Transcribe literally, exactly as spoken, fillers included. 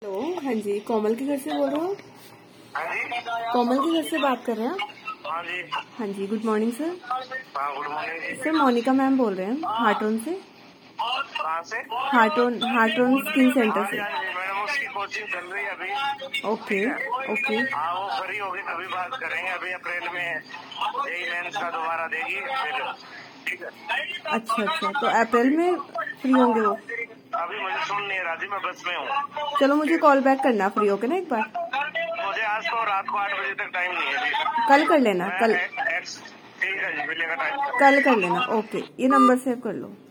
Hello, हाँ जी, कोमल के घर से बोल रहे हो? हाँ जी, कोमल के घर से बात कर रहे हैं? हाँ जी, हाँ जी, गुड मॉर्निंग सर। हाँ good morning. Sir Monica ma'am बोल रहे हैं हार्टोन से। कहाँ से? हार्टोन हार्टोन स्किन सेंटर हाँ जी, से। हाँ जी, मैडम उसकी कोचिंग चल रही है अभी। Okay okay. हाँ वो फ्री होगी तभी बात करेंगे। अभी अप्रैल में यही मेंस का दोबारा देगी फिर। ठीक है। अच्छा अच्छा, तो अप्रैल में फ्री होंगे वो? अभी मुझे सुन नहीं रहा जी, मैं बस में हूँ। चलो मुझे कॉल बैक करना फ्री होके ना एक बार। मुझे आज तो रात को आठ बजे तक टाइम नहीं है जी। कल कर लेना, मैं कल एक्स- ठीक है जी, मिलेगा टाइम। कल कर लेना। ओके, ये नंबर सेव कर लो।